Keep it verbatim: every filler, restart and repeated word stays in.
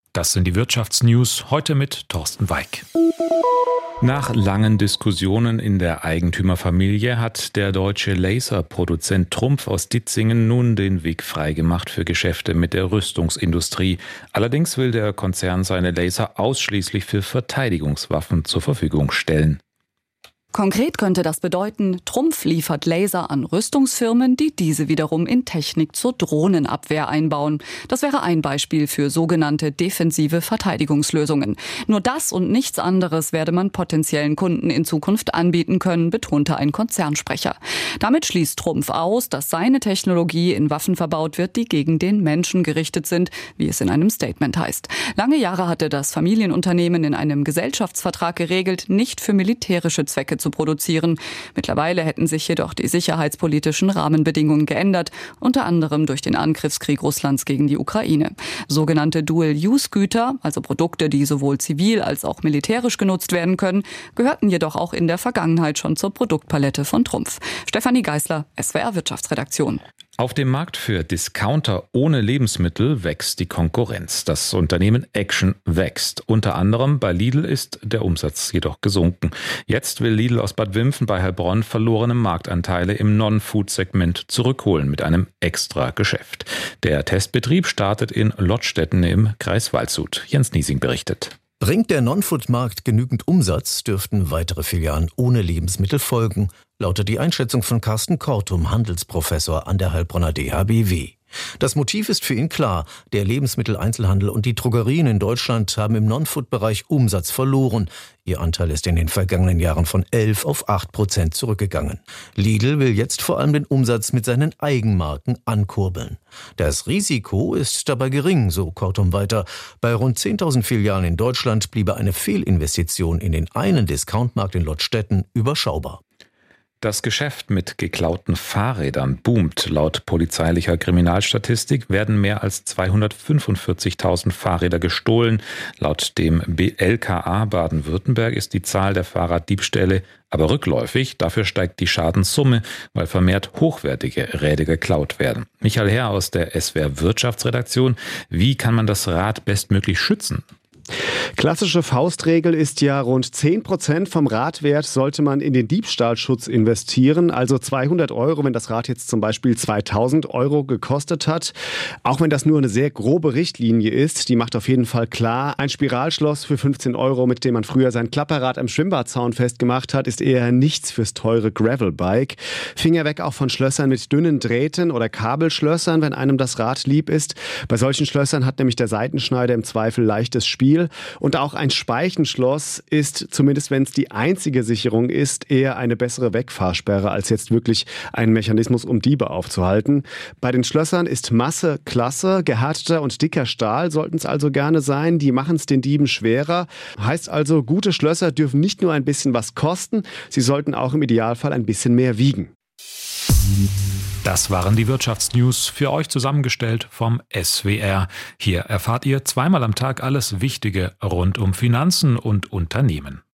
Das sind die Wirtschaftsnews, heute mit Thorsten Weik. Nach langen Diskussionen in der Eigentümerfamilie hat der deutsche Laserproduzent Trumpf aus Ditzingen nun den Weg freigemacht für Geschäfte mit der Rüstungsindustrie. Allerdings will der Konzern seine Laser ausschließlich für Verteidigungswaffen zur Verfügung stellen. Konkret könnte das bedeuten, Trumpf liefert Laser an Rüstungsfirmen, die diese wiederum in Technik zur Drohnenabwehr einbauen. Das wäre ein Beispiel für sogenannte defensive Verteidigungslösungen. Nur das und nichts anderes werde man potenziellen Kunden in Zukunft anbieten können, betonte ein Konzernsprecher. Damit schließt Trumpf aus, dass seine Technologie in Waffen verbaut wird, die gegen den Menschen gerichtet sind, wie es in einem Statement heißt. Lange Jahre hatte das Familienunternehmen in einem Gesellschaftsvertrag geregelt, nicht für militärische Zwecke zu produzieren. Mittlerweile hätten sich jedoch die sicherheitspolitischen Rahmenbedingungen geändert, unter anderem durch den Angriffskrieg Russlands gegen die Ukraine. Sogenannte Dual-Use-Güter, also Produkte, die sowohl zivil als auch militärisch genutzt werden können, gehörten jedoch auch in der Vergangenheit schon zur Produktpalette von Trumpf. Stefanie Geißler, S W R Wirtschaftsredaktion. Auf dem Markt für Discounter ohne Lebensmittel wächst die Konkurrenz. Das Unternehmen Action wächst. Unter anderem bei Lidl ist der Umsatz jedoch gesunken. Jetzt will Lidl aus Bad Wimpfen bei Heilbronn verlorene Marktanteile im Non-Food-Segment zurückholen mit einem Extra-Geschäft. Der Testbetrieb startet in Lottstetten im Kreis Waldshut. Jens Niesing berichtet. Bringt der Non-Food-Markt genügend Umsatz, dürften weitere Filialen ohne Lebensmittel folgen, lautet die Einschätzung von Carsten Kortum, Handelsprofessor an der Heilbronner D H B W. Das Motiv ist für ihn klar. Der Lebensmitteleinzelhandel und die Drogerien in Deutschland haben im Non-Food-Bereich Umsatz verloren. Ihr Anteil ist in den vergangenen Jahren von elf auf acht Prozent zurückgegangen. Lidl will jetzt vor allem den Umsatz mit seinen Eigenmarken ankurbeln. Das Risiko ist dabei gering, so Kortum weiter. Bei rund zehntausend Filialen in Deutschland bliebe eine Fehlinvestition in den einen Discountmarkt in Lottstetten überschaubar. Das Geschäft mit geklauten Fahrrädern boomt. Laut polizeilicher Kriminalstatistik werden mehr als zweihundertfünfundvierzigtausend Fahrräder gestohlen. Laut dem B L K A Baden-Württemberg ist die Zahl der Fahrraddiebstähle aber rückläufig. Dafür steigt die Schadenssumme, weil vermehrt hochwertige Räder geklaut werden. Michael Herr aus der S W R Wirtschaftsredaktion. Wie kann man das Rad bestmöglich schützen? Klassische Faustregel ist ja, rund zehn Prozent vom Radwert sollte man in den Diebstahlschutz investieren. Also zweihundert Euro, wenn das Rad jetzt zum Beispiel zweitausend Euro gekostet hat. Auch wenn das nur eine sehr grobe Richtlinie ist, die macht auf jeden Fall klar, ein Spiralschloss für fünfzehn Euro, mit dem man früher sein Klapperrad am Schwimmbadzaun festgemacht hat, ist eher nichts fürs teure Gravelbike. Finger weg auch von Schlössern mit dünnen Drähten oder Kabelschlössern, wenn einem das Rad lieb ist. Bei solchen Schlössern hat nämlich der Seitenschneider im Zweifel leichtes Spiel. Und auch ein Speichenschloss ist, zumindest wenn es die einzige Sicherung ist, eher eine bessere Wegfahrsperre als jetzt wirklich ein Mechanismus, um Diebe aufzuhalten. Bei den Schlössern ist Masse klasse, gehärteter und dicker Stahl sollten es also gerne sein. Die machen es den Dieben schwerer. Heißt also, gute Schlösser dürfen nicht nur ein bisschen was kosten, sie sollten auch im Idealfall ein bisschen mehr wiegen. Das waren die Wirtschaftsnews, für euch zusammengestellt vom S W R. Hier erfahrt ihr zweimal am Tag alles Wichtige rund um Finanzen und Unternehmen.